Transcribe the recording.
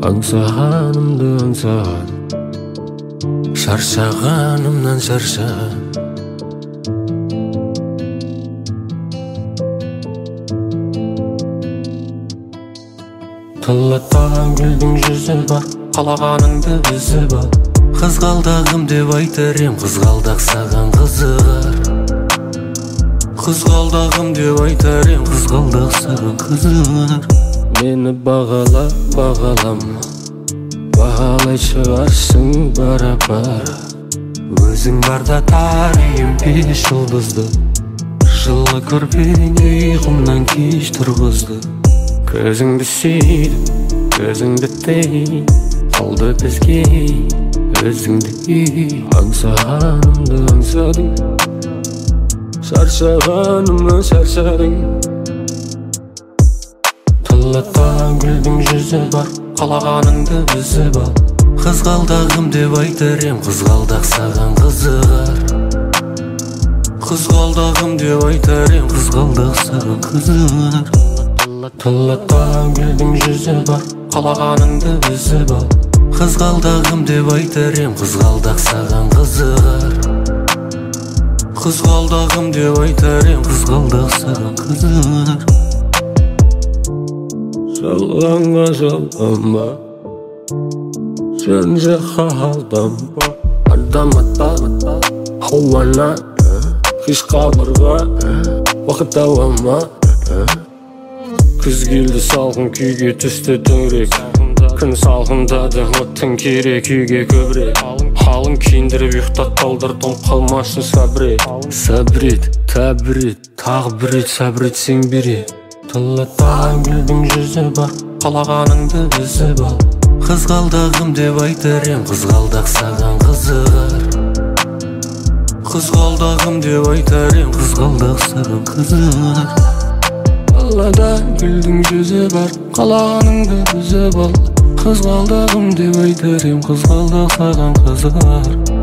Аңсағанымды аңсаған, шаршағанымнан шаршаған. Тылатпаған гүлдің жүзі бар, қалағаныңды үзіп ал. Қызғалдағым деп айтар ем, қызғалдақ саған қызығар. Қызғалдағым деп айтар ем, қызғалдақ саған қызығар. Мені бағала, бағалама, бағалай шығарсың бара-бара. Өзің барда тарихым бес жұлдызды, жылы көрпең ұйқымнан кеш тұрғызды. Көзіңді сүйдім, көзіңді тей, қалды бізге өзіңді ей. Аңсағанымды аңсадың, шаршағанымды шаршадың. Тылатпаған гүлдің жүзі бар, қалағаныңды үзіп ал. Қызғалдағым деп айтар ем, қызғалдақ саған қызығар. Қызғалдағым деп айтар ем, қызғалдақ саған қызығар. Тылатпаған гүлдің жүзі бар, қалағаныңды үзіп ал. Қызғалдағым деп айтар ем, қызғалдақ саған қызығар. Қызғалдағым деп айтар ем, қызғалдақ саған қызығар. Жалғанға жалғанба, жөн жаққа алданба. Адамата ауана, қиш қабырға, уақыт ауама. Күз келді салқын күйге түсті төңірек, күн салқындады оттың керек күйге көбірек. Қалың киіндіріп ұйықтатпалдар том қалмасын сабрет. Сабрет, тәбірет, тағы бір рет сабретсең берет. Тылатпаған гүлдің жүзі бар, қалағаныңды үзіп ал. Қызғалдағым деп айтар ем, қызғалдақ саған қызығар. Қызғалдағым деп айтар ем, қызғалдақ саған қызығар. Қалада гүлдің жүзі бар, қалағаныңды үзіп ал. Қызғалдағым деп айтар ем, қызғалдақ саған қызығар.